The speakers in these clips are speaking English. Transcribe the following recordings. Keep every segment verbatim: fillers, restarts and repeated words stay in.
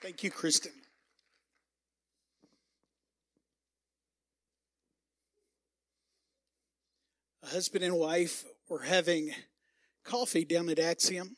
Thank you, Kristen. A husband and wife were having coffee down at Axiom.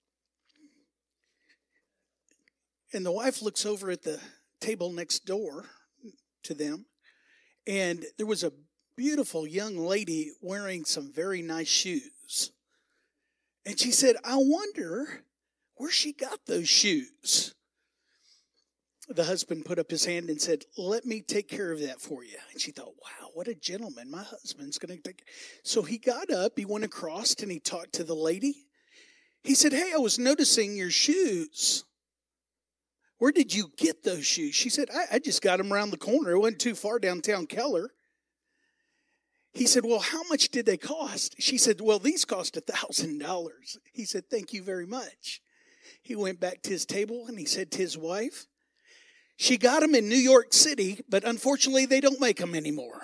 And the wife looks over at the table next door to them. And there was a beautiful young lady wearing some very nice shoes. And she said, I wonder where she got those shoes. The husband put up his hand and said, let me take care of that for you. And she thought, wow, what a gentleman. My husband's going to take. So he got up, he went across and he talked to the lady. He said, hey, I was noticing your shoes. Where did you get those shoes? She said, I, I just got them around the corner. It wasn't too far downtown Keller. He said, well, how much did they cost? She said, well, these cost one thousand dollars. He said, thank you very much. He went back to his table and he said to his wife, she got them in New York City, but unfortunately they don't make them anymore.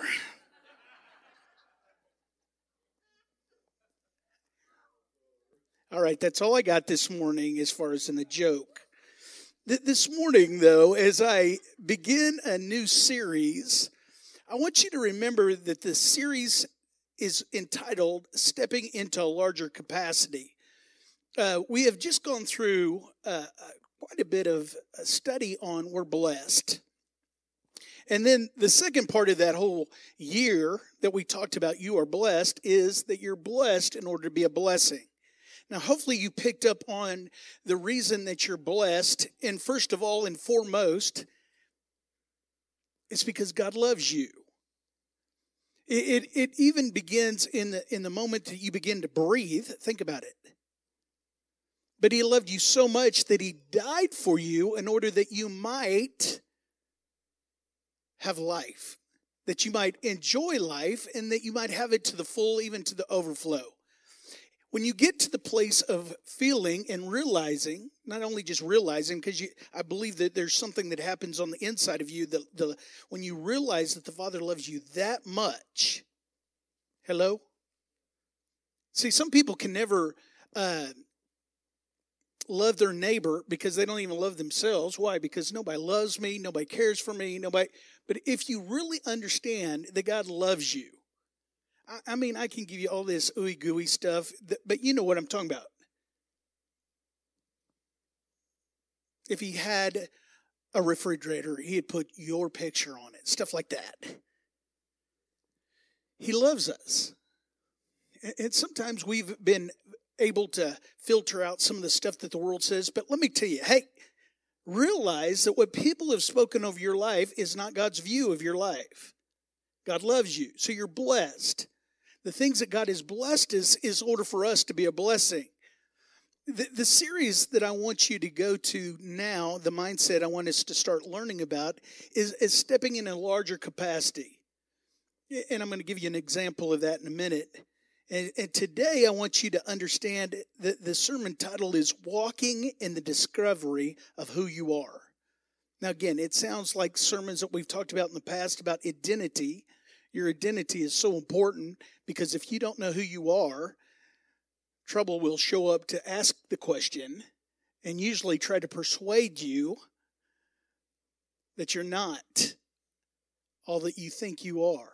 All right, that's all I got this morning as far as in the joke. This morning, though, as I begin a new series, I want you to remember that the series is entitled Stepping into a Larger Capacity. Uh, we have just gone through uh, quite a bit of a study on we're blessed. And then the second part of that whole year that we talked about, you are blessed, is that you're blessed in order to be a blessing. Now, hopefully you picked up on the reason that you're blessed. And first of all and foremost, it's because God loves you. It, it, it even begins in the, in the moment that you begin to breathe. Think about it. But he loved you so much that he died for you in order that you might have life, that you might enjoy life, and that you might have it to the full, even to the overflow. When you get to the place of feeling and realizing, not only just realizing, because you, I believe that there's something that happens on the inside of you, the, the, when you realize that the Father loves you that much. Hello? See, some people can never uh, love their neighbor because they don't even love themselves. Why? Because nobody loves me, nobody cares for me, nobody. But if you really understand that God loves you, I mean, I can give you all this ooey gooey stuff, but you know what I'm talking about. If he had a refrigerator, he'd put your picture on it, stuff like that. He loves us. And sometimes we've been able to filter out some of the stuff that the world says, but let me tell you, hey, realize that what people have spoken over your life is not God's view of your life. God loves you, so you're blessed. The things that God has blessed us is in order for us to be a blessing. The, the series that I want you to go to now, the mindset I want us to start learning about, is, is stepping in a larger capacity. And I'm going to give you an example of that in a minute. And, and today I want you to understand that the sermon title is Walking in the Discovery of Who You Are. Now again, it sounds like sermons that we've talked about in the past about identity. Your identity is so important because if you don't know who you are, trouble will show up to ask the question and usually try to persuade you that you're not all that you think you are.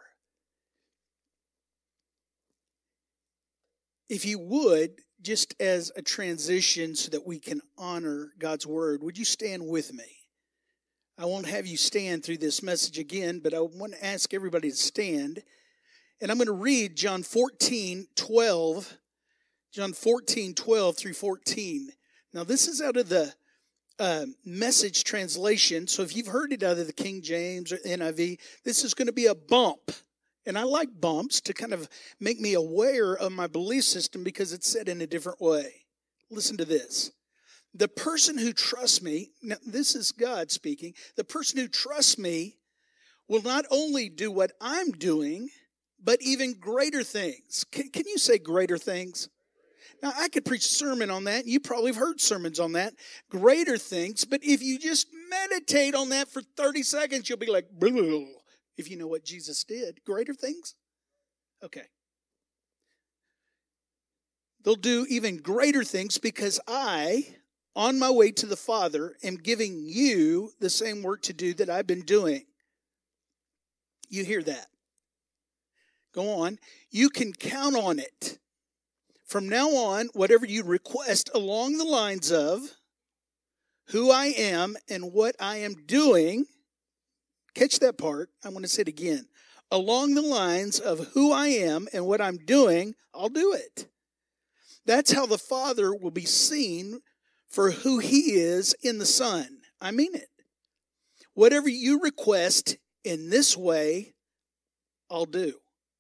If you would, just as a transition so that we can honor God's word, would you stand with me? I won't have you stand through this message again, but I want to ask everybody to stand. And I'm going to read John fourteen twelve, John fourteen twelve through fourteen. Now, this is out of the uh, Message translation. So if you've heard it out of the King James or N I V, this is going to be a bump. And I like bumps to kind of make me aware of my belief system because it's said in a different way. Listen to this. The person who trusts me, now this is God speaking, the person who trusts me will not only do what I'm doing, but even greater things. Can, can you say greater things? Now, I could preach a sermon on that. You probably have heard sermons on that. Greater things. But if you just meditate on that for thirty seconds, you'll be like, blah, blah, blah, if you know what Jesus did. Greater things? Okay. They'll do even greater things because I... on my way to the Father, am giving you the same work to do that I've been doing. You hear that? Go on. You can count on it. From now on, whatever you request along the lines of who I am and what I am doing, catch that part. I want to say it again. Along the lines of who I am and what I'm doing, I'll do it. That's how the Father will be seen for who He is in the Son. I mean it. Whatever you request in this way, I'll do.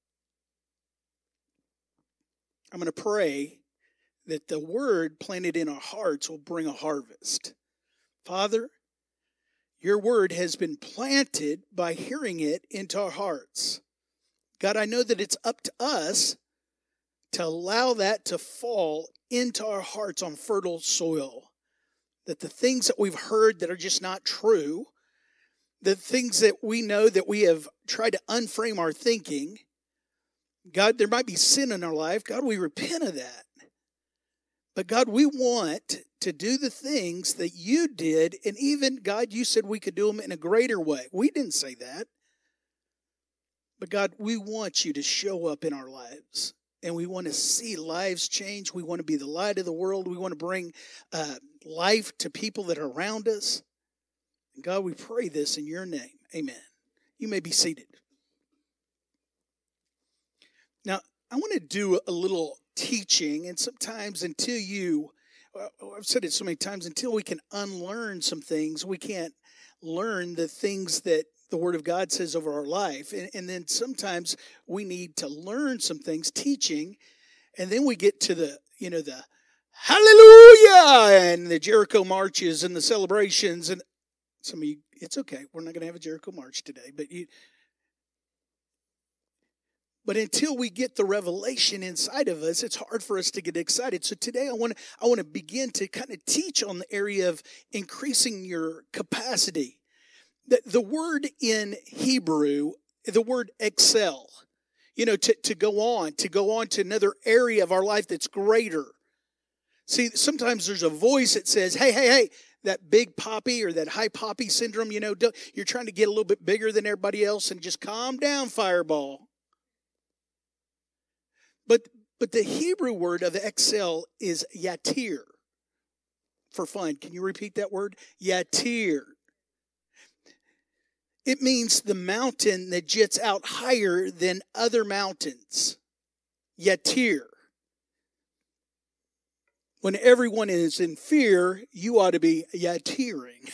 I'm going to pray that the word planted in our hearts will bring a harvest. Father, your word has been planted by hearing it into our hearts. God, I know that it's up to us to allow that to fall into our hearts on fertile soil. That the things that we've heard that are just not true, the things that we know that we have tried to unframe our thinking, God, there might be sin in our life. God, we repent of that. But God, we want to do the things that you did. And even, God, you said we could do them in a greater way. We didn't say that. But God, we want you to show up in our lives. And we want to see lives change. We want to be the light of the world. We want to bring uh, life to people that are around us. And God, we pray this in your name. Amen. You may be seated. Now, I want to do a little teaching, and sometimes until you, I've said it so many times, until we can unlearn some things, we can't learn the things that the Word of God says over our life. And, and then sometimes we need to learn some things, teaching, and then we get to the, you know, the hallelujah and the Jericho marches and the celebrations. And some of you, it's okay. We're not going to have a Jericho march today, but you... But until we get the revelation inside of us, it's hard for us to get excited. So today I want to I want to begin to kind of teach on the area of increasing your capacity. The, the word in Hebrew, the word excel, you know, to, to go on, to go on to another area of our life that's greater. See, sometimes there's a voice that says, hey, hey, hey, that big poppy or that high poppy syndrome, you know, you're trying to get a little bit bigger than everybody else and just calm down, fireball. But but the Hebrew word of excel is yatir. For fun, can you repeat that word? Yatir. It means the mountain that jets out higher than other mountains. Yatir. When everyone is in fear, you ought to be yatiring.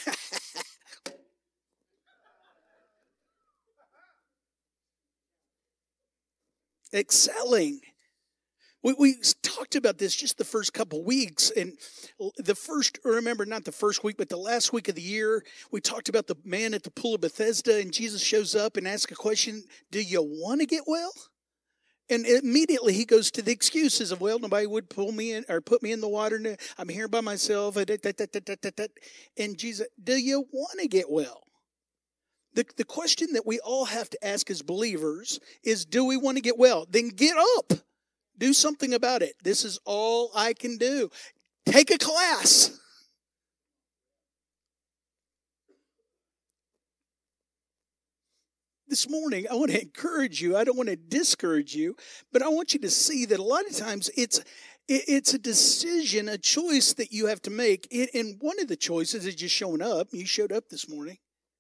Excelling. We, we talked about this just the first couple weeks, and the first, remember, not the first week, but the last week of the year, we talked about the man at the pool of Bethesda, and Jesus shows up and asks a question, do you want to get well? And immediately he goes to the excuses of, well, nobody would pull me in or put me in the water. I'm here by myself. And Jesus, do you want to get well? The, the question that we all have to ask as believers is, do we want to get well? Then get up. Do something about it. This is all I can do. Take a class. This morning, I want to encourage you. I don't want to discourage you, but I want you to see that a lot of times it's it, it's a decision, a choice that you have to make. It, and one of the choices is just showing up. You showed up this morning.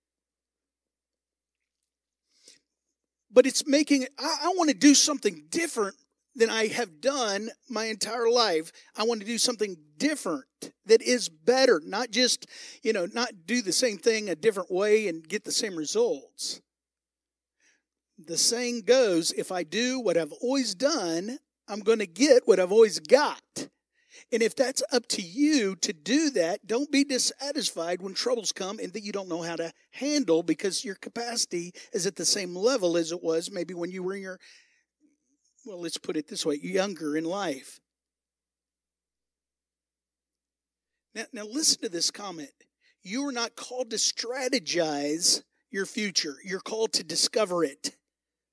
But it's making, I, I want to do something different than I have done my entire life. I want to do something different that is better. Not just, you know, not do the same thing a different way and get the same results. The saying goes, if I do what I've always done, I'm going to get what I've always got. And if that's up to you to do that, don't be dissatisfied when troubles come and that you don't know how to handle, because your capacity is at the same level as it was maybe when you were in your, well, let's put it this way, younger in life. Now, now listen to this comment. You are not called to strategize your future. You're called to discover it.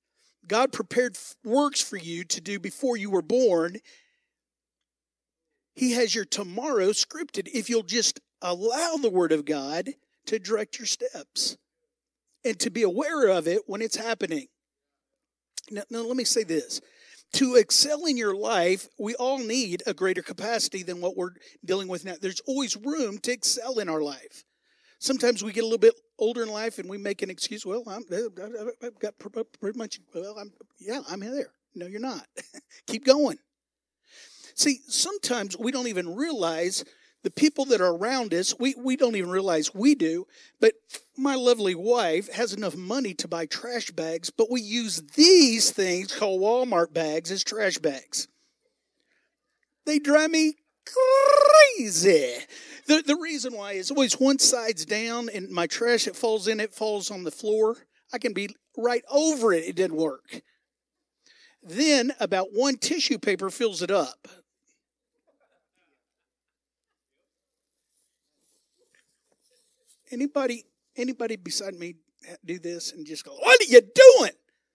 God prepared works for you to do before you were born. He has your tomorrow scripted if you'll just allow the Word of God to direct your steps and to be aware of it when it's happening. Now, now let me say this. To excel in your life, we all need a greater capacity than what we're dealing with now. There's always room to excel in our life. Sometimes we get a little bit older in life and we make an excuse. Well, I'm, I've got pretty much, well, I'm, yeah, I'm there. No, you're not. Keep going. See, sometimes we don't even realize the people that are around us, we, we don't even realize we do, but my lovely wife has enough money to buy trash bags, but we use these things called Walmart bags as trash bags. They drive me crazy. The, the reason why is always one side's down and my trash that falls in it falls on the floor. I can be right over it. It didn't work. Then about one tissue paper fills it up. Anybody, anybody beside me do this and just go, what are you doing?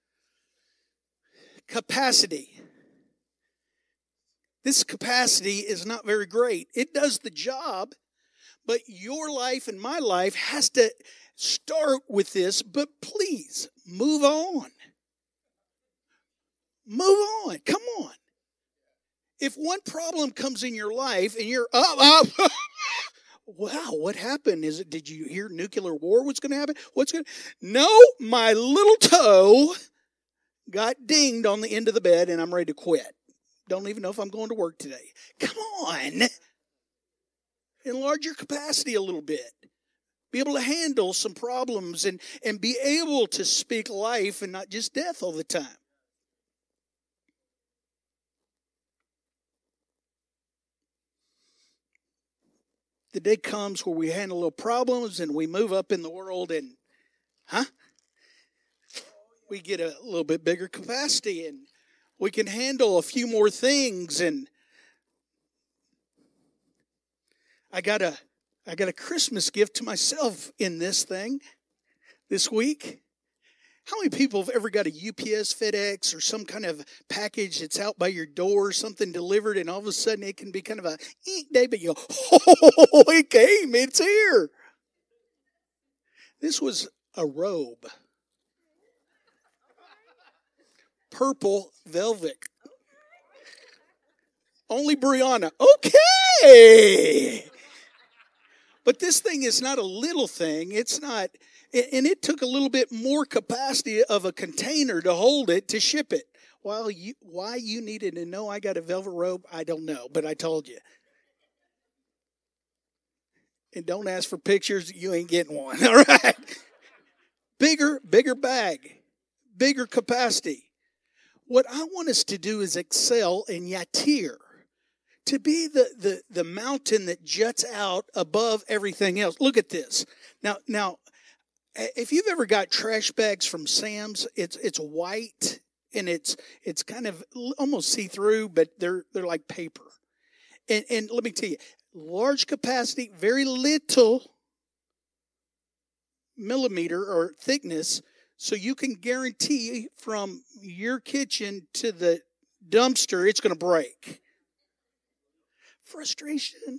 Capacity. This capacity is not very great. It does the job, but your life and my life has to start with this, but please move on. Move on. Come on. If one problem comes in your life and you're up, up, wow, what happened? Is it, did you hear nuclear war was going to happen? What's going to, no, my little toe got dinged on the end of the bed and I'm ready to quit. Don't even know if I'm going to work today. Come on. Enlarge your capacity a little bit. Be able to handle some problems and, and be able to speak life and not just death all the time. The day comes where we handle little problems and we move up in the world and, huh? We get a little bit bigger capacity and we can handle a few more things. And I got a, I got a Christmas gift to myself in this thing this week. How many people have ever got a U P S, FedEx, or some kind of package that's out by your door, something delivered, and all of a sudden it can be kind of a eek day, but you go, oh, it came, it's here. This was a robe. Purple velvet. Only Brianna. Okay. But this thing is not a little thing. It's not... And it took a little bit more capacity of a container to hold it, to ship it. Well, you, why you needed to know I got a velvet robe, I don't know, but I told you. And don't ask for pictures, you ain't getting one, all right? Bigger, bigger bag, bigger capacity. What I want us to do is excel in yatir, to be the, the, the mountain that juts out above everything else. Look at this. Now, now, if you've ever got trash bags from Sam's, it's it's white and it's it's kind of almost see-through, but they're they're like paper. And and let me tell you, large capacity, very little millimeter or thickness, so you can guarantee from your kitchen to the dumpster it's going to break. Frustration.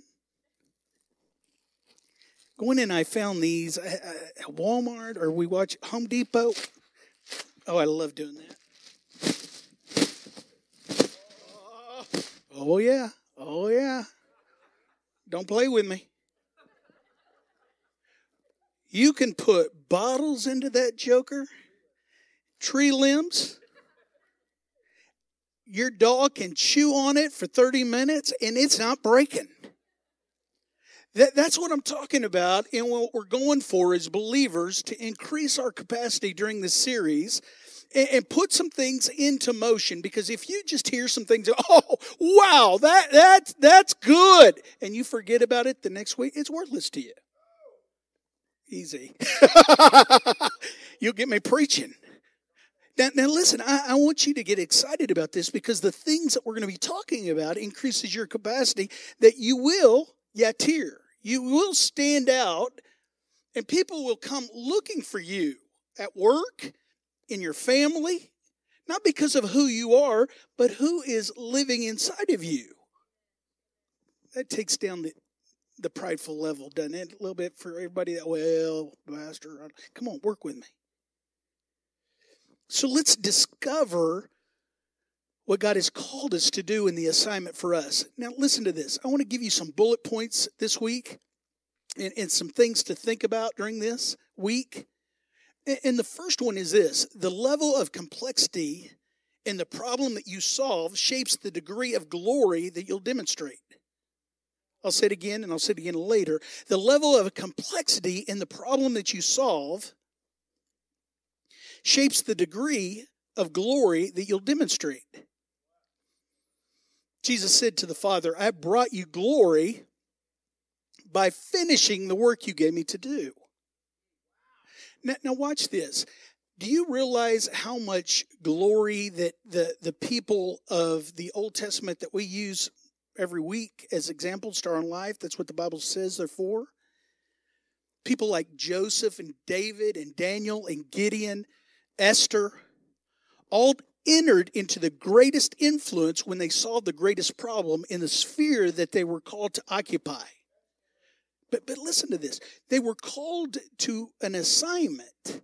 Going in, I found these at Walmart, or we watch Home Depot. Oh, I love doing that. Oh, yeah. Oh, yeah. Don't play with me. You can put bottles into that joker, tree limbs. Your dog can chew on it for thirty minutes, and it's not breaking. That, that's what I'm talking about, and what we're going for as believers, to increase our capacity during this series and, and put some things into motion. Because if you just hear some things, oh, wow, that, that, that's good, and you forget about it the next week, it's worthless to you. Easy. You'll get me preaching. Now, now listen, I, I want you to get excited about this, because the things that we're going to be talking about increases your capacity that you will yatir. You will stand out, and people will come looking for you at work, in your family, not because of who you are, but who is living inside of you. that takes down the, the prideful level, doesn't it? A little bit for everybody that, well, Pastor, come on, work with me. So let's discover what God has called us to do in the assignment for us. Now, listen to this. I want to give you some bullet points this week and, and some things to think about during this week. And, and the first one is this. The level of complexity in the problem that you solve shapes the degree of glory that you'll demonstrate. I'll say it again, and I'll say it again later. The level of complexity in the problem that you solve shapes the degree of glory that you'll demonstrate. Jesus said to the Father, I brought you glory by finishing the work you gave me to do. Now, now watch this. Do you realize how much glory that the, the people of the Old Testament that we use every week as examples to our own life, that's what the Bible says they're for? People like Joseph and David and Daniel and Gideon, Esther, all entered into the greatest influence when they solved the greatest problem in the sphere that they were called to occupy. But, but listen to this. They were called to an assignment.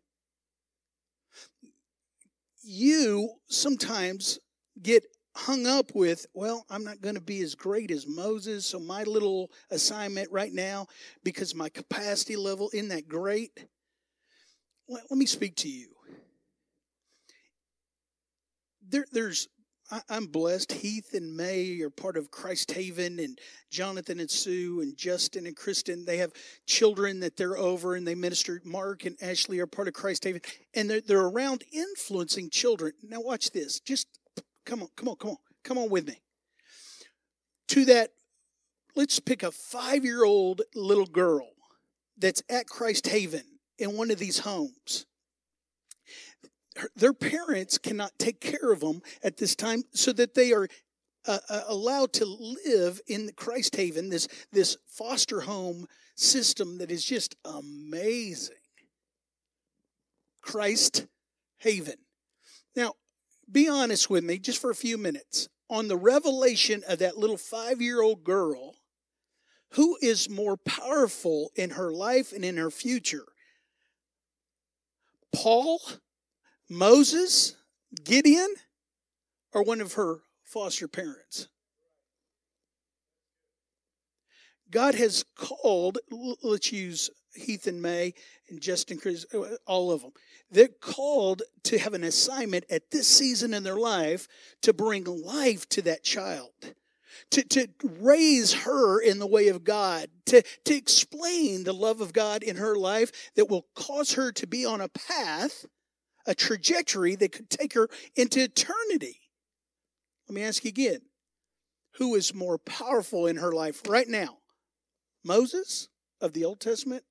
You sometimes get hung up with, well, I'm not going to be as great as Moses, so my little assignment right now, because my capacity level isn't that great. Let, let me speak to you. There, there's, I, I'm blessed. Heath and May are part of Christ Haven, and Jonathan and Sue and Justin and Kristen. They have children that they're over, and they minister. Mark and Ashley are part of Christ Haven, and they're, they're around influencing children. Now watch this. Just come on, come on, come on, come on with me. To that, let's pick a five-year-old little girl that's at Christ Haven in one of these homes. Their parents cannot take care of them at this time, so that they are uh, uh, allowed to live in the Christ Haven, this, this foster home system that is just amazing. Christ Haven. Now, be honest with me just for a few minutes. On the revelation of that little five-year-old girl, who is more powerful in her life and in her future? Paul, Moses, Gideon, or one of her foster parents? God has called, let's use Heath and May and Justin, Chris, all of them. They're called to have an assignment at this season in their life to bring life to that child, to, to raise her in the way of God, to, to explain the love of God in her life that will cause her to be on a path, a trajectory that could take her into eternity. Let me ask you again. Who is more powerful in her life right now? Moses of the Old Testament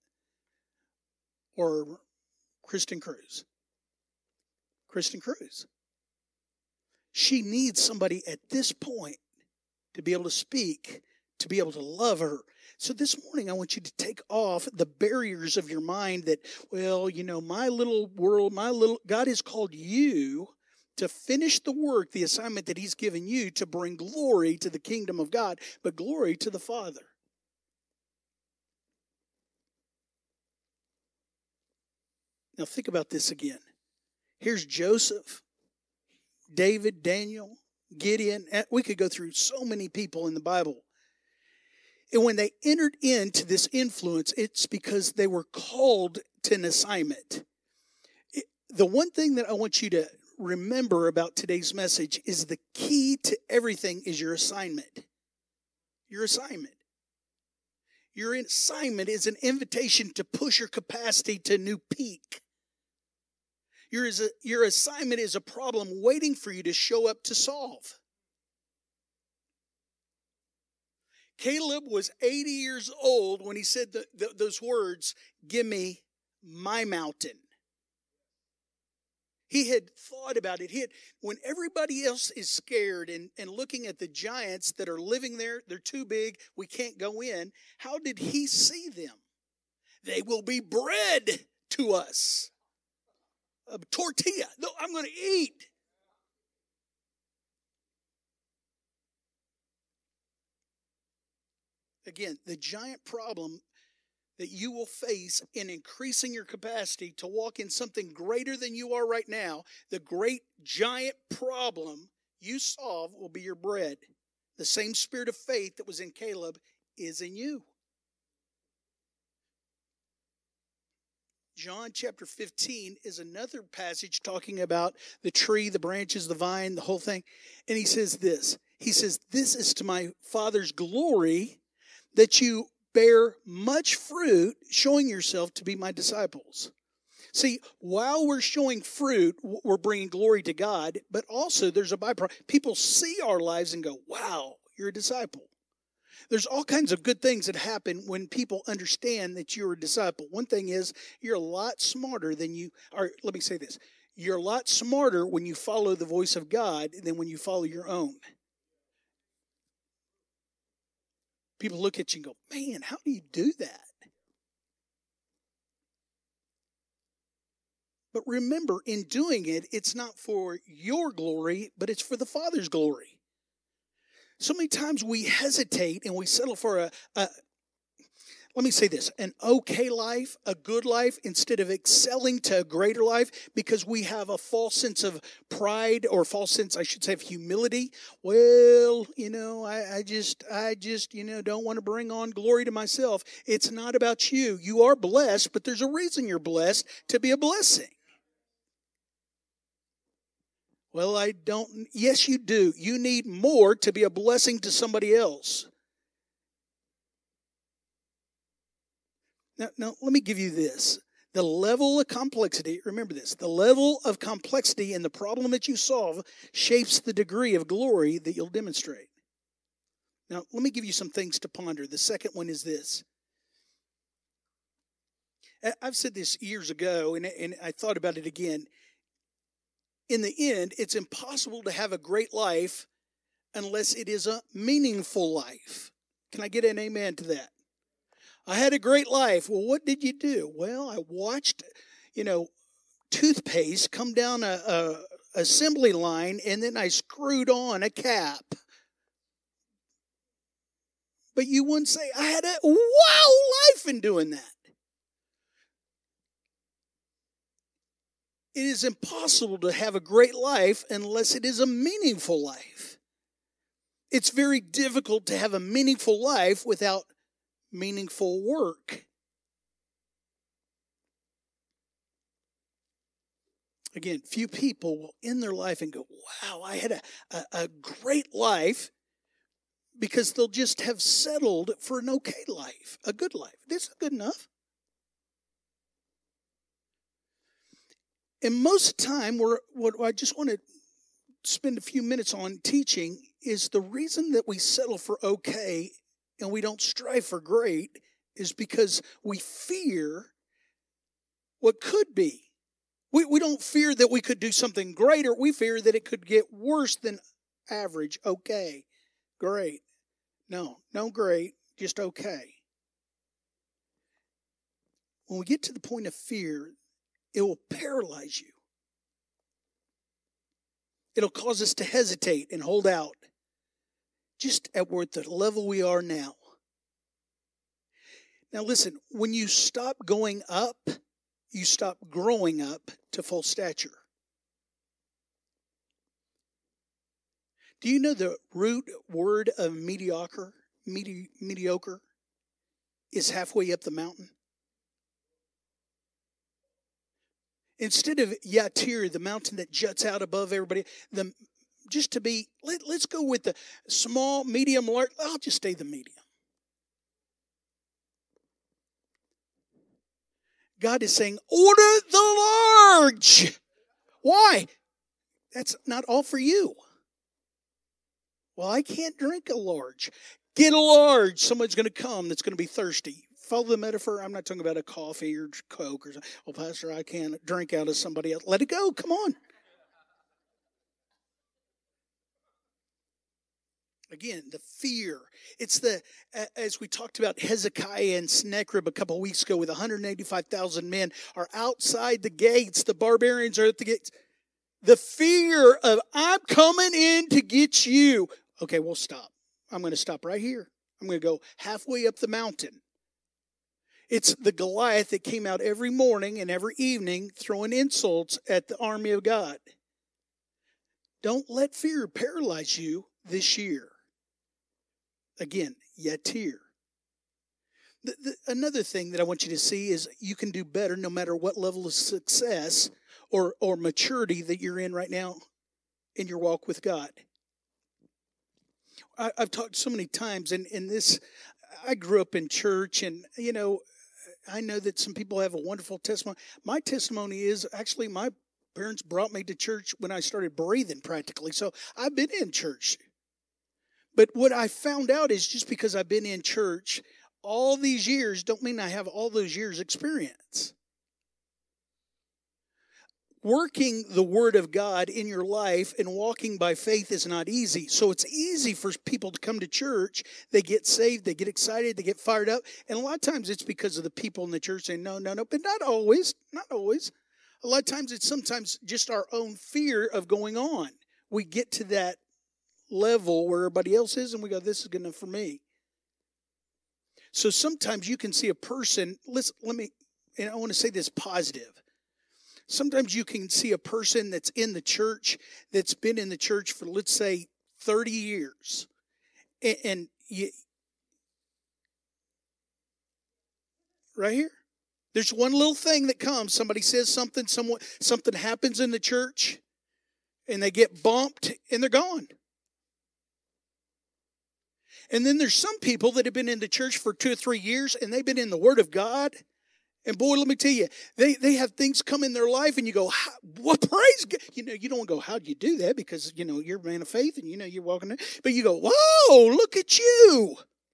or Kristen Cruz? Kristen Cruz. She needs somebody at this point to be able to speak, to be able to love her. So this morning, I want you to take off the barriers of your mind that, well, you know, my little world, my little, God has called you to finish the work, the assignment that He's given you to bring glory to the kingdom of God, but glory to the Father. Now think about this again. Here's Joseph, David, Daniel, Gideon. We could go through so many people in the Bible. And when they entered into this influence, it's because they were called to an assignment. It, the one thing that I want you to remember about today's message is the key to everything is your assignment. Your assignment. Your assignment is an invitation to push your capacity to a new peak. Your, your assignment is a problem waiting for you to show up to solve. Caleb was eighty years old when he said the, the, those words, "Give me my mountain." He had thought about it. He had, when everybody else is scared and, and looking at the giants that are living there, they're too big, we can't go in. How did he see them? They will be bread to us. A tortilla. No, I'm going to eat. Again, the giant problem that you will face in increasing your capacity to walk in something greater than you are right now, the great giant problem you solve will be your bread. The same spirit of faith that was in Caleb is in you. John chapter fifteen is another passage talking about the tree, the branches, the vine, the whole thing. And he says this. He says, this is to my Father's glory that you bear much fruit, showing yourself to be my disciples. See, while we're showing fruit, we're bringing glory to God, but also there's a byproduct. People see our lives and go, wow, you're a disciple. There's all kinds of good things that happen when people understand that you're a disciple. One thing is, you're a lot smarter than you, or let me say this, you're a lot smarter when you follow the voice of God than when you follow your own. People look at you and go, man, how do you do that? But remember, in doing it, it's not for your glory, but it's for the Father's glory. So many times we hesitate and we settle for a, a let me say this, an okay life, a good life, instead of excelling to a greater life, because we have a false sense of pride, or false sense, I should say, of humility. Well, you know, I, I just, I just, you know, don't want to bring on glory to myself. It's not about you. You are blessed, but there's a reason you're blessed, to be a blessing. Well, I don't, yes, you do. You need more to be a blessing to somebody else. Now, now, let me give you this. The level of complexity, remember this, the level of complexity in the problem that you solve shapes the degree of glory that you'll demonstrate. Now, let me give you some things to ponder. The second one is this. I've said this years ago, and, and I thought about it again. In the end, it's impossible to have a great life unless it is a meaningful life. Can I get an amen to that? I had a great life. Well, what did you do? Well, I watched, you know, toothpaste come down a, a assembly line, and then I screwed on a cap. But you wouldn't say, I had a wow life in doing that. It is impossible to have a great life unless it is a meaningful life. It's very difficult to have a meaningful life without meaningful work. Again, few people will end their life and go, wow, I had a, a, a great life, because they'll just have settled for an okay life, a good life. This is good enough. And most of the time, we're, what I just want to spend a few minutes on teaching is the reason that we settle for okay and we don't strive for great is because we fear what could be. We, we don't fear that we could do something greater. We fear that it could get worse than average, okay, great. No, no great, just okay. When we get to the point of fear, it will paralyze you. It'll cause us to hesitate and hold out. Just at the level we are now. Now listen, when you stop going up, you stop growing up to full stature. Do you know the root word of mediocre, medi- mediocre is halfway up the mountain? Instead of Yatir, the mountain that juts out above everybody, the just to be, let, let's go with the small, medium, large. I'll just stay the medium. God is saying, order the large. Why? That's not all for you. Well, I can't drink a large. Get a large. Somebody's going to come that's going to be thirsty. Follow the metaphor. I'm not talking about a coffee or Coke or something. Oh, Pastor, I can't drink out of somebody else. Let it go. Come on. Again, the fear. It's the, as we talked about Hezekiah and Sennacherib a couple of weeks ago with one hundred eighty-five thousand men are outside the gates. The barbarians are at the gates. The fear of, I'm coming in to get you. Okay, we'll stop. I'm going to stop right here. I'm going to go halfway up the mountain. It's the Goliath that came out every morning and every evening throwing insults at the army of God. Don't let fear paralyze you this year. Again, yatir. The, the, another thing that I want you to see is you can do better no matter what level of success or, or maturity that you're in right now in your walk with God. I, I've talked so many times, and in this, I grew up in church, and, you know, I know that some people have a wonderful testimony. My testimony is actually my parents brought me to church when I started breathing practically. So I've been in church. But what I found out is just because I've been in church all these years don't mean I have all those years experience. Working the Word of God in your life and walking by faith is not easy. So it's easy for people to come to church. They get saved. They get excited. They get fired up. And a lot of times it's because of the people in the church saying, no, no, no. But not always. Not always. A lot of times it's sometimes just our own fear of going on. We get to that level where everybody else is and we go, this is good enough for me. So sometimes you can see a person, listen, let me, and I want to say this positive. Sometimes you can see a person that's in the church, that's been in the church for, let's say, thirty years. And, and you, right here, there's one little thing that comes. Somebody says something, someone, something happens in the church, and they get bumped, and they're gone. And then there's some people that have been in the church for two or three years, and they've been in the Word of God. And boy, let me tell you, they, they have things come in their life, and you go, what praise God. You know, you don't want to go, how'd you do that? Because, you know, you're a man of faith, and, you know, you're walking there. But you go, whoa, look at you.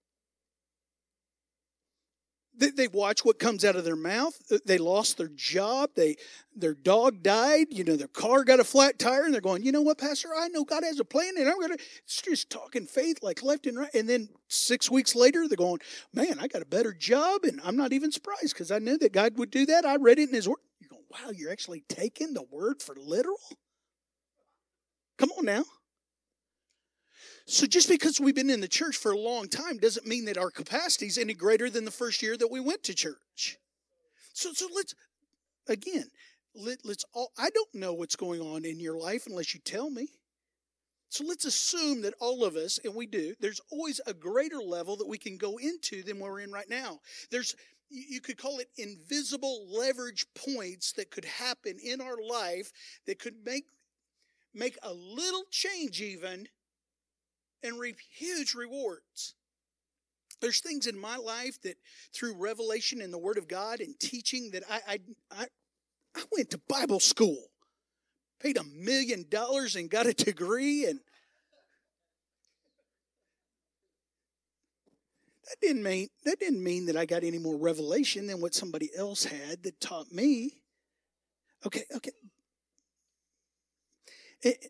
They, they watch what comes out of their mouth. They lost their job. They Their dog died. You know, their car got a flat tire, and they're going, you know what, Pastor? I know God has a plan, and I'm going to just talking faith like left and right. And then six weeks later, they're going, man, I got a better job, and I'm not even surprised because I knew that God would do that. I read it in His Word. You're going, wow, you're actually taking the Word for literal? Come on now. So just because we've been in the church for a long time doesn't mean that our capacity is any greater than the first year that we went to church. So so let's, again, let, let's all, I don't know what's going on in your life unless you tell me. So let's assume that all of us, and we do, there's always a greater level that we can go into than we're in right now. There's, you could call it invisible leverage points that could happen in our life that could make, make a little change even and reap huge rewards. There's things in my life that through revelation in the Word of God and teaching that I I I, I went to Bible school, paid a million dollars and got a degree, and that didn't mean that didn't mean that I got any more revelation than what somebody else had that taught me. Okay, okay. It,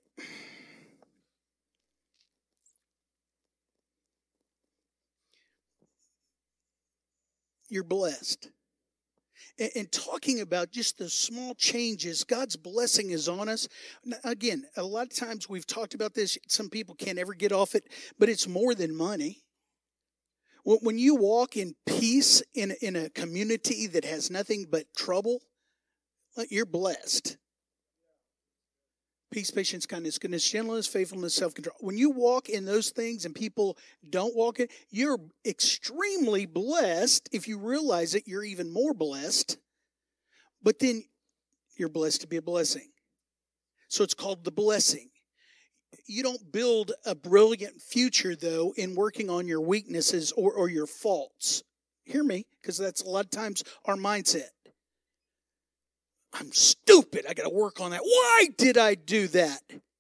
You're blessed. And, and talking about just the small changes, God's blessing is on us. Now, again, a lot of times we've talked about this. Some people can't ever get off it, but it's more than money. When you walk in peace in, in a community that has nothing but trouble, you're blessed. Peace, patience, kindness, goodness, gentleness, faithfulness, self-control. When you walk in those things and people don't walk it, you're extremely blessed. If you realize it, you're even more blessed. But then you're blessed to be a blessing. So it's called the blessing. You don't build a brilliant future, though, in working on your weaknesses or, or your faults. Hear me, because that's a lot of times our mindset. I'm stupid. I got to work on that. Why did I do that?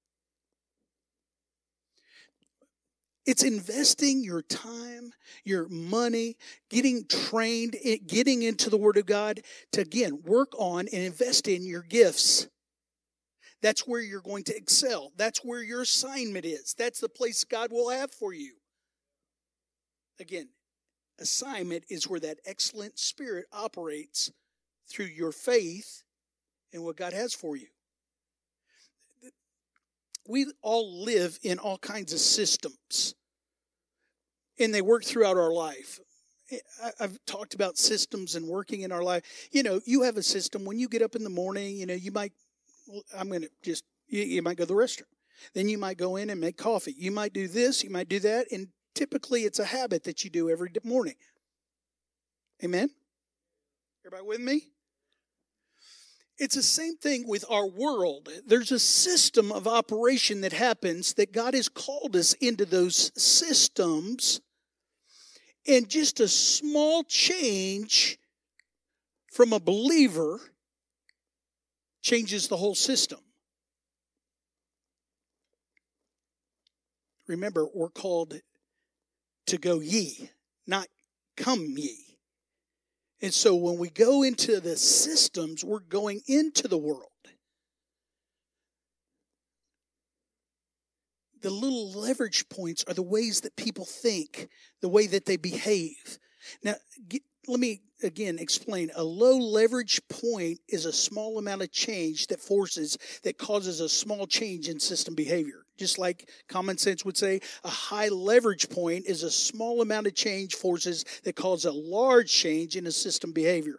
It's investing your time, your money, getting trained, getting into the Word of God to, again, work on and invest in your gifts. That's where you're going to excel. That's where your assignment is. That's the place God will have for you. Again, assignment is where that excellent spirit operates through your faith and what God has for you. We all live in all kinds of systems. and they work throughout our life. I've talked about systems and working in our life. You know, you have a system. When you get up in the morning, you know, you might, I'm going to just, you, you might go to the restroom. Then you might go in and make coffee. You might do this, you might do that. And typically it's a habit that you do every morning. Amen? Everybody with me? It's the same thing with our world. There's a system of operation that happens that God has called us into those systems. And just a small change from a believer changes the whole system. Remember, we're called to go ye, not come ye. And so when we go into the systems, we're going into the world. The little leverage points are the ways that people think, the way that they behave. Now, get, let me again explain. A low leverage point is a small amount of change that forces, that causes a small change in system behavior. Just like common sense would say, a high leverage point is a small amount of change forces that cause a large change in a system behavior.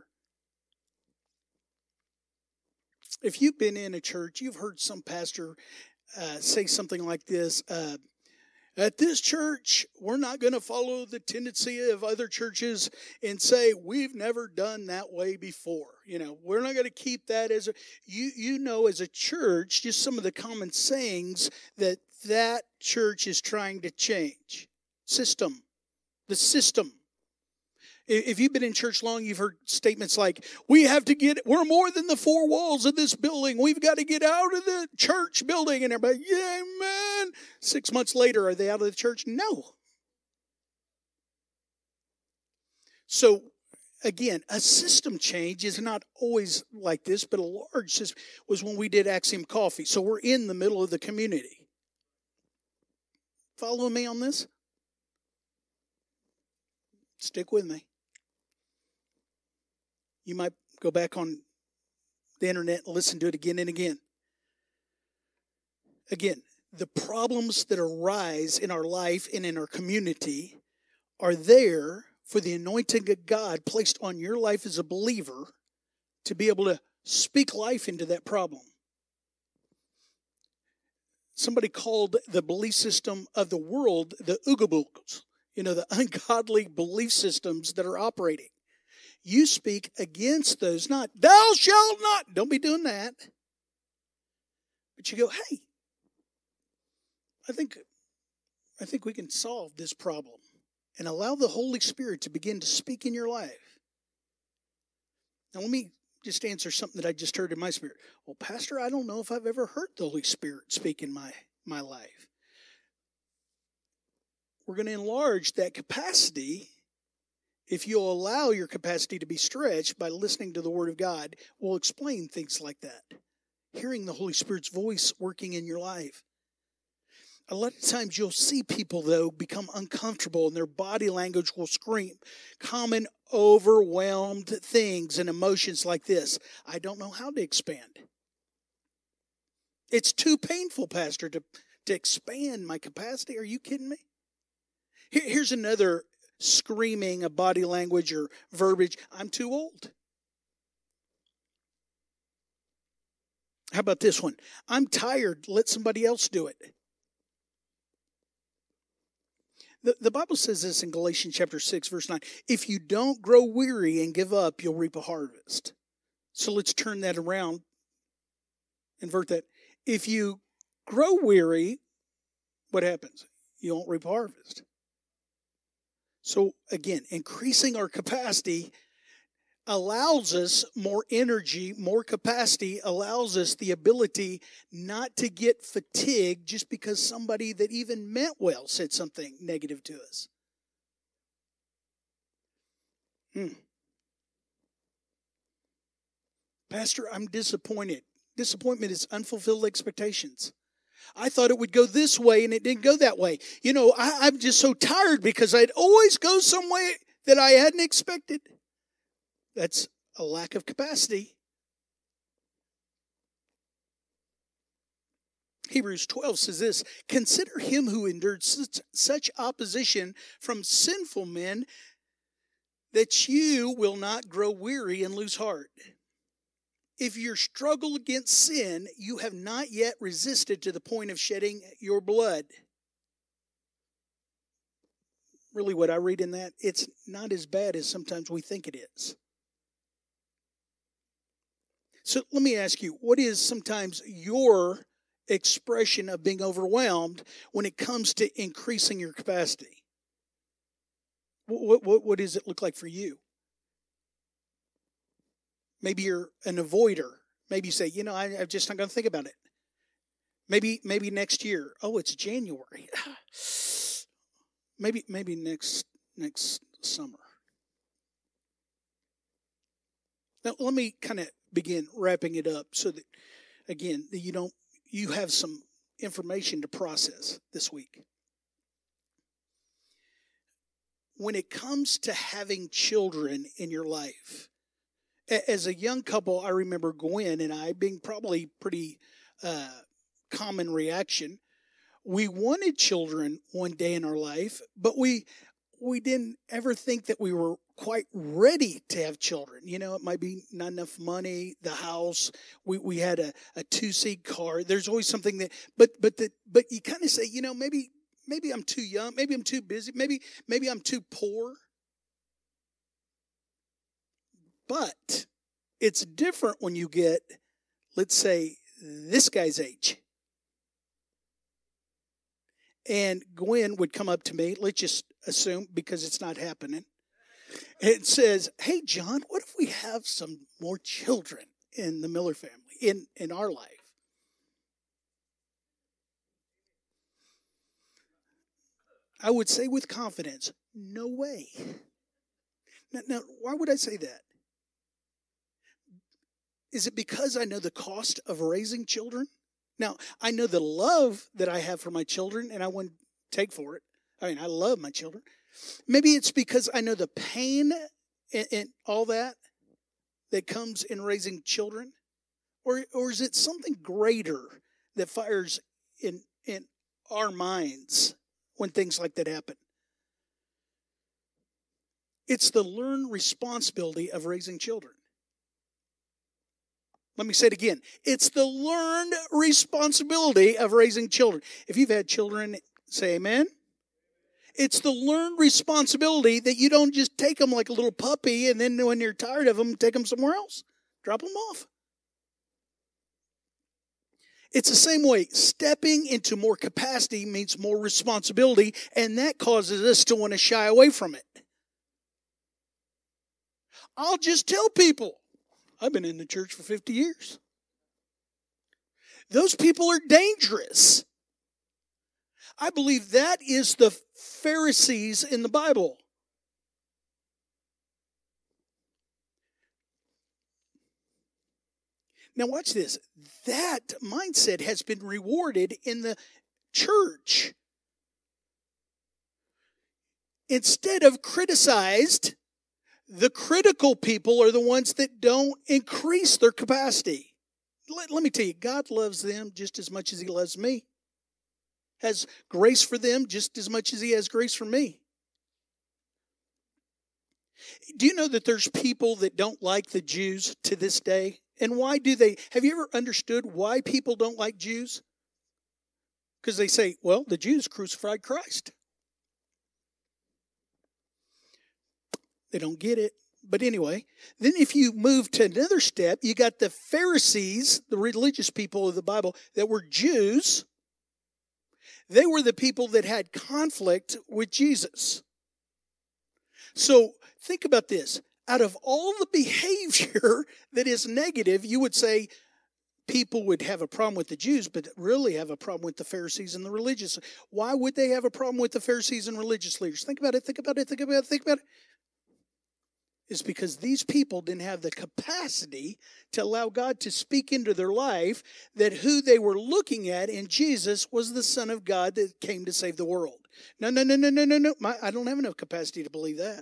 If you've been in a church, you've heard some pastor uh, say something like this. Uh, At this church, we're not going to follow the tendency of other churches and say, we've never done that way before. You know, we're not going to keep that as a, you, you know, as a church, just some of the common sayings that that church is trying to change. System. The system. If you've been in church long, you've heard statements like, we have to get, we're more than the four walls of this building. We've got to get out of the church building. And everybody, yeah, man. Six months later, are they out of the church? No. So, again, a system change is not always like this, but a large system was when we did Axiom Coffee. So we're in the middle of the community. Follow me on this? Stick with me. You might go back on the internet and listen to it again and again. Again, the problems that arise in our life and in our community are there for the anointing of God placed on your life as a believer to be able to speak life into that problem. Somebody called the belief system of the world the Oogaboogos, you know, the ungodly belief systems that are operating. You speak against those, not, thou shalt not. Don't be doing that. But you go, hey, I think, I think we can solve this problem and allow the Holy Spirit to begin to speak in your life. Now, let me just answer something that I just heard in my spirit. Well, Pastor, I don't know if I've ever heard the Holy Spirit speak in my, my life. We're going to enlarge that capacity. If you'll allow your capacity to be stretched by listening to the Word of God, we'll explain things like that. Hearing the Holy Spirit's voice working in your life. A lot of times you'll see people, though, become uncomfortable and their body language will scream. Common overwhelmed things and emotions like this. I don't know how to expand. It's too painful, Pastor, to, to expand my capacity. Are you kidding me? Here, here's another screaming of body language or verbiage. I'm too old. How about this one? I'm tired. Let somebody else do it. The, the Bible says this in Galatians chapter six, verse nine. If you don't grow weary and give up, you'll reap a harvest. So let's turn that around. Invert that. If you grow weary, what happens? You won't reap a harvest. So again, increasing our capacity allows us more energy, more capacity, allows us the ability not to get fatigued just because somebody that even meant well said something negative to us. Hmm. Pastor, I'm disappointed. Disappointment is unfulfilled expectations. I thought it would go this way and it didn't go that way. You know, I, I'm just so tired because I'd always go some way that I hadn't expected. That's a lack of capacity. Hebrews twelve says this, consider him who endured such, such opposition from sinful men that you will not grow weary and lose heart. If you struggle against sin, you have not yet resisted to the point of shedding your blood. Really, what I read in that, it's not as bad as sometimes we think it is. So let me ask you, what is sometimes your expression of being overwhelmed when it comes to increasing your capacity? What, what, what does it look like for you? Maybe you're an avoider. Maybe you say, you know, I, I'm just not going to think about it. Maybe maybe next year. Oh, it's January. maybe maybe next next summer. Now let me kind of begin wrapping it up so that, again, that you don't you have some information to process this week. When it comes to having children in your life, as a young couple, I remember Gwen and I being probably pretty uh, common reaction. We wanted children one day in our life, but we we didn't ever think that we were quite ready to have children. You know, it might be not enough money, the house. We we had a, a two-seat car. There's always something that, but but the, but you kind of say, you know, maybe maybe I'm too young. Maybe I'm too busy. Maybe maybe I'm too poor. But it's different when you get, let's say, this guy's age. And Gwen would come up to me, let's just assume, because it's not happening. It says, hey, John, what if we have some more children in the Miller family, in, in our life? I would say with confidence, no way. Now, now why would I say that? Is it because I know the cost of raising children? Now, I know the love that I have for my children, and I wouldn't take for it. I mean, I love my children. Maybe it's because I know the pain and, and all that that comes in raising children. Or, or is it something greater that fires in, in our minds when things like that happen? It's the learned responsibility of raising children. Let me say it again. It's the learned responsibility of raising children. If you've had children, say amen. It's the learned responsibility that you don't just take them like a little puppy and then when you're tired of them, take them somewhere else. Drop them off. It's the same way. Stepping into more capacity means more responsibility, and that causes us to want to shy away from it. I'll just tell people. I've been in the church for fifty years. Those people are dangerous. I believe that is the Pharisees in the Bible. Now watch this. That mindset has been rewarded in the church. Instead of criticized, the critical people are the ones that don't increase their capacity. Let, let me tell you, God loves them just as much as He loves me. Has grace for them just as much as He has grace for me. Do you know that there's people that don't like the Jews to this day? And why do they? Have you ever understood why people don't like Jews? Because they say, well, the Jews crucified Christ. They don't get it. But anyway, then if you move to another step, you got the Pharisees, the religious people of the Bible that were Jews. They were the people that had conflict with Jesus. So think about this. Out of all the behavior that is negative, you would say people would have a problem with the Jews, but really have a problem with the Pharisees and the religious. Why would they have a problem with the Pharisees and religious leaders? Think about it, think about it, think about it, think about it. Is because these people didn't have the capacity to allow God to speak into their life that who they were looking at in Jesus was the Son of God that came to save the world. No, no, no, no, no, no, no. My, I don't have enough capacity to believe that.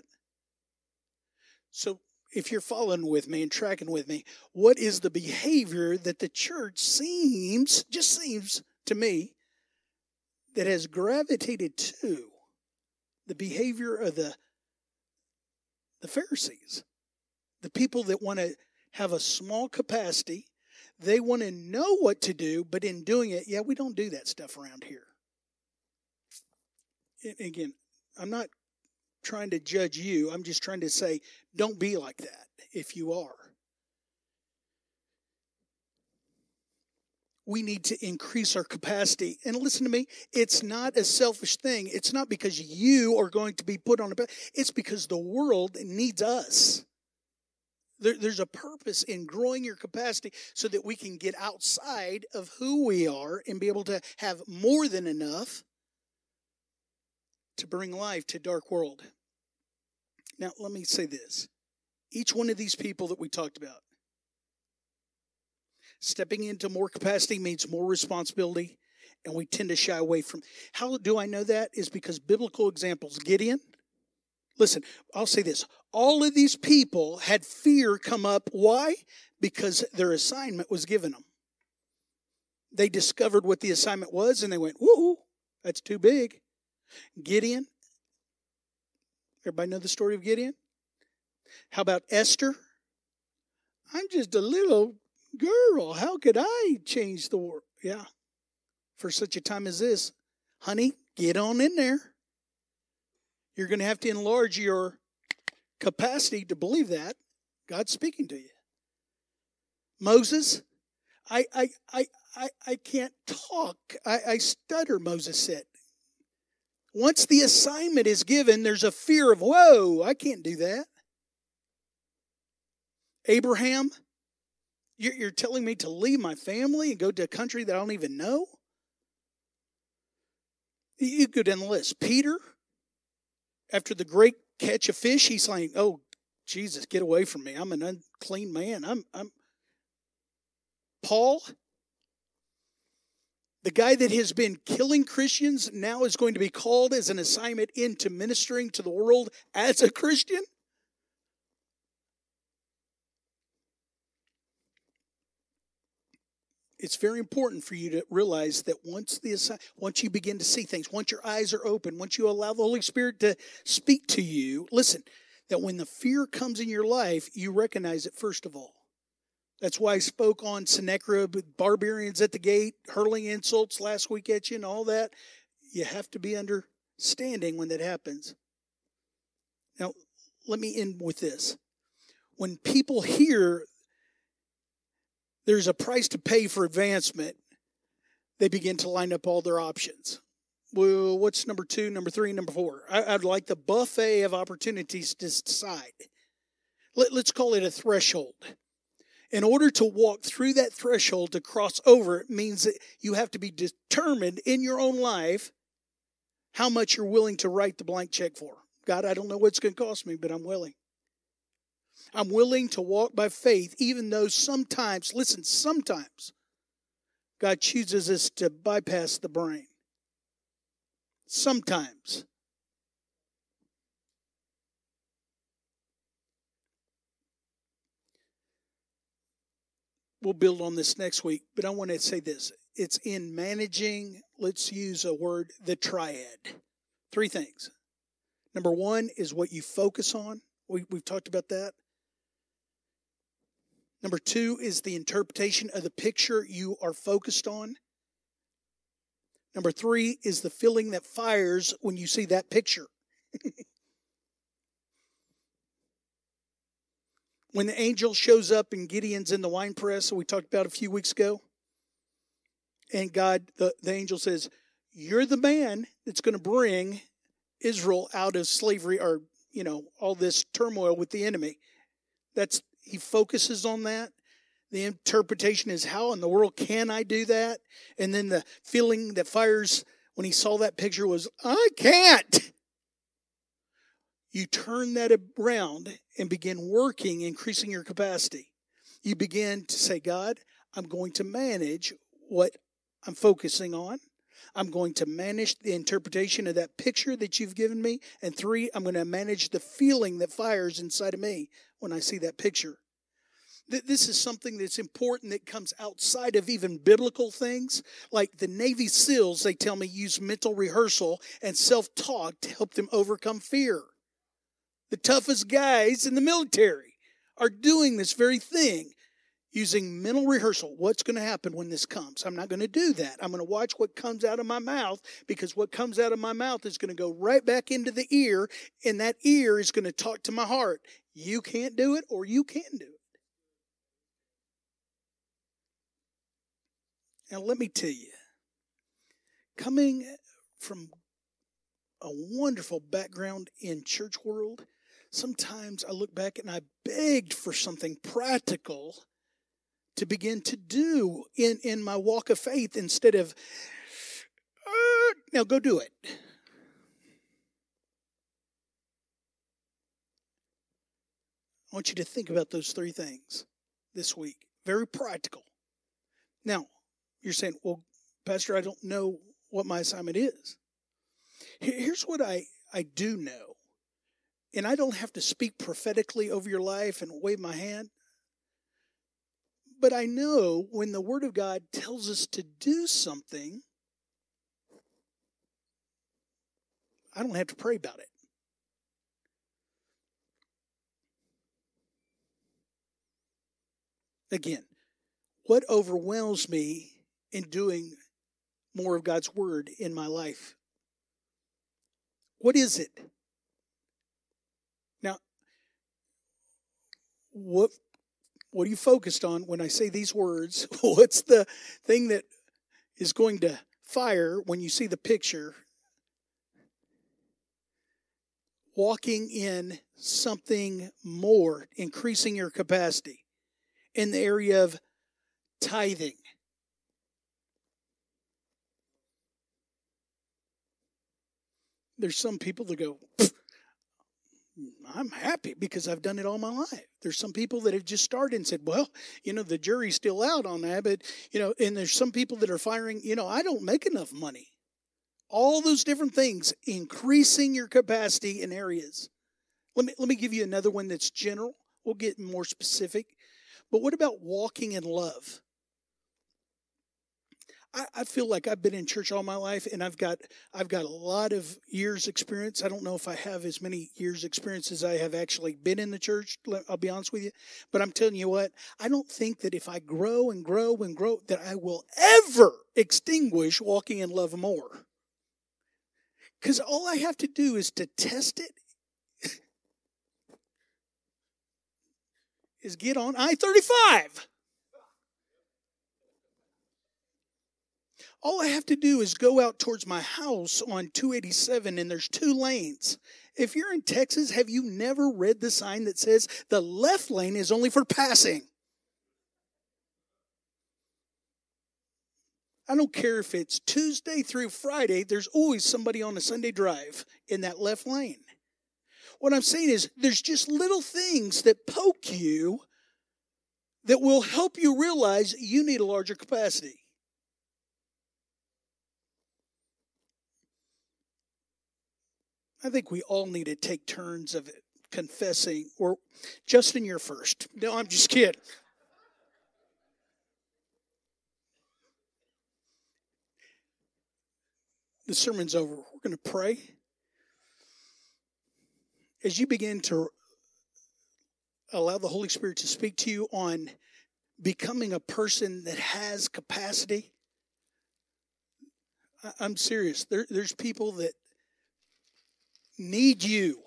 So if you're following with me and tracking with me, what is the behavior that the church seems, just seems to me that has gravitated to the behavior of the, the Pharisees. The people that want to have a small capacity. They want to know what to do, but in doing it, yeah, we don't do that stuff around here. And again, I'm not trying to judge you. I'm just trying to say, don't be like that if you are. We need to increase our capacity. And listen to me, it's not a selfish thing. It's not because you are going to be put on a pedestal. It's because the world needs us. There, there's a purpose in growing your capacity so that we can get outside of who we are and be able to have more than enough to bring life to a dark world. Now, let me say this. Each one of these people that we talked about, stepping into more capacity means more responsibility, and we tend to shy away from. How do I know that? Is because biblical examples. Gideon, listen, I'll say this. All of these people had fear come up. Why? Because their assignment was given them. They discovered what the assignment was, and they went, woo, that's too big. Gideon, everybody know the story of Gideon? How about Esther? I'm just a little girl. How could I change the world? Yeah. For such a time as this, honey, get on in there. You're going to have to enlarge your capacity to believe that. God's speaking to you. Moses, I I I I, I can't talk. I, I stutter, Moses said. Once the assignment is given, there's a fear of, whoa, I can't do that. Abraham, you're telling me to leave my family and go to a country that I don't even know? You go down the list. Peter, after the great catch of fish, he's like, oh, Jesus, get away from me. I'm an unclean man. I'm, I'm. Paul, the guy that has been killing Christians, now is going to be called as an assignment into ministering to the world as a Christian. It's very important for you to realize that once the once you begin to see things, once your eyes are open, once you allow the Holy Spirit to speak to you, listen, that when the fear comes in your life, you recognize it first of all. That's why I spoke on Sennacherib with barbarians at the gate, hurling insults last week at you and all that. You have to be understanding when that happens. Now, let me end with this. When people hear there's a price to pay for advancement, they begin to line up all their options. Well, what's number two, number three, number four? I, I'd like the buffet of opportunities to decide. Let, let's call it a threshold. In order to walk through that threshold, to cross over, it means that you have to be determined in your own life how much you're willing to write the blank check for. God, I don't know what it's going to cost me, but I'm willing. I'm willing to walk by faith, even though sometimes, listen, sometimes God chooses us to bypass the brain. Sometimes. We'll build on this next week, but I want to say this. It's in managing, let's use a word, the triad. Three things. Number one is what you focus on. We, we've talked about that. Number two is the interpretation of the picture you are focused on. Number three is the feeling that fires when you see that picture. When the angel shows up and Gideon's in the wine press, that we talked about a few weeks ago, and God, the, the angel says, you're the man that's going to bring Israel out of slavery or, you know, all this turmoil with the enemy. That's He focuses on that. The interpretation is, how in the world can I do that? And then the feeling that fires when he saw that picture was, I can't. You turn that around and begin working, increasing your capacity. You begin to say, God, I'm going to manage what I'm focusing on. I'm going to manage the interpretation of that picture that you've given me. And three, I'm going to manage the feeling that fires inside of me when I see that picture. This is something that's important that comes outside of even biblical things. Like the Navy SEALs, they tell me, use mental rehearsal and self-talk to help them overcome fear. The toughest guys in the military are doing this very thing, using mental rehearsal. What's going to happen when this comes? I'm not going to do that. I'm going to watch what comes out of my mouth, because what comes out of my mouth is going to go right back into the ear, and that ear is going to talk to my heart. You can't do it, or you can do it. Now, let me tell you, coming from a wonderful background in church world, sometimes I look back and I begged for something practical to begin to do in, in my walk of faith, instead of, uh, now go do it. I want you to think about those three things this week. Very practical. Now, you're saying, well, Pastor, I don't know what my assignment is. Here's what I, I do know. And I don't have to speak prophetically over your life and wave my hand. But I know when the Word of God tells us to do something, I don't have to pray about it. Again, what overwhelms me in doing more of God's Word in my life? What is it? Now, what what are you focused on when I say these words? What's the thing that is going to fire when you see the picture? Walking in something more, increasing your capacity in the area of tithing. There's some people that go, I'm happy because I've done it all my life. There's some people that have just started and said, well, you know, the jury's still out on that. But, you know, and there's some people that are firing, you know, I don't make enough money. All those different things, increasing your capacity in areas. Let me, let me give you another one that's general. We'll get more specific. But what about walking in love? I feel like I've been in church all my life, and I've got I've got a lot of years experience. I don't know if I have as many years experience as I have actually been in the church. I'll be honest with you. But I'm telling you what, I don't think that if I grow and grow and grow, that I will ever extinguish walking in love more. Because all I have to do is to test it, is get on I thirty-five. All I have to do is go out towards my house on two eighty-seven, and there's two lanes. If you're in Texas, have you never read the sign that says the left lane is only for passing? I don't care if it's Tuesday through Friday, there's always somebody on a Sunday drive in that left lane. What I'm saying is there's just little things that poke you that will help you realize you need a larger capacity. I think we all need to take turns of confessing. Or, Justin, you're first. No, I'm just kidding. The sermon's over. We're going to pray. As you begin to allow the Holy Spirit to speak to you on becoming a person that has capacity, I'm serious. There, there's people that need you.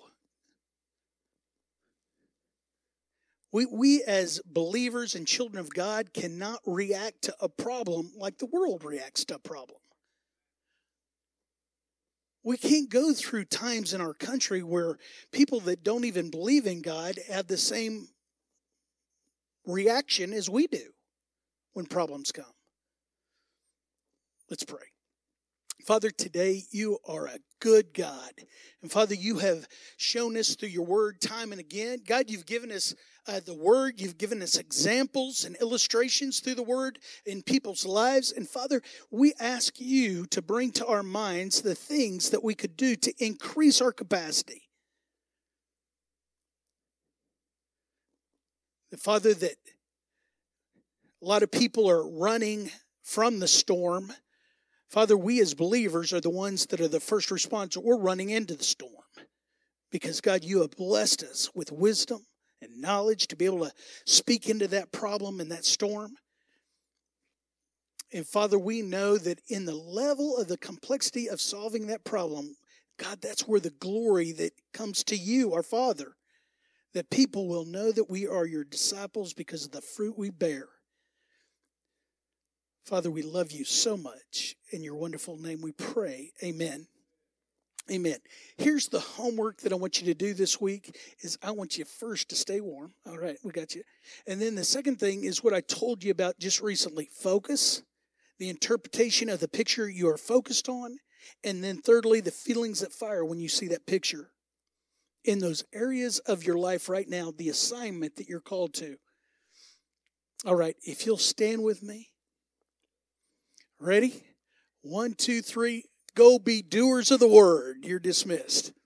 We, we as believers and children of God cannot react to a problem like the world reacts to a problem. We can't go through times in our country where people that don't even believe in God have the same reaction as we do when problems come. Let's pray. Father, today you are a good God. And Father, you have shown us through your word time and again. God, you've given us uh, the word. You've given us examples and illustrations through the word in people's lives. And Father, we ask you to bring to our minds the things that we could do to increase our capacity. The Father, that A lot of people are running from the storm. Father, we as believers are the ones that are the first responders. We're running into the storm because, God, you have blessed us with wisdom and knowledge to be able to speak into that problem and that storm. And Father, we know that in the level of the complexity of solving that problem, God, that's where the glory that comes to you, our Father, that people will know that we are your disciples because of the fruit we bear. Father, we love you so much. In your wonderful name we pray. Amen. Amen. Here's the homework that I want you to do this week is I want you first to stay warm. All right, we got you. And then the second thing is what I told you about just recently. Focus, the interpretation of the picture you are focused on. And then thirdly, the feelings that fire when you see that picture. In those areas of your life right now, the assignment that you're called to. All right, if you'll stand with me. Ready? One, two, three. Go be doers of the word. You're dismissed.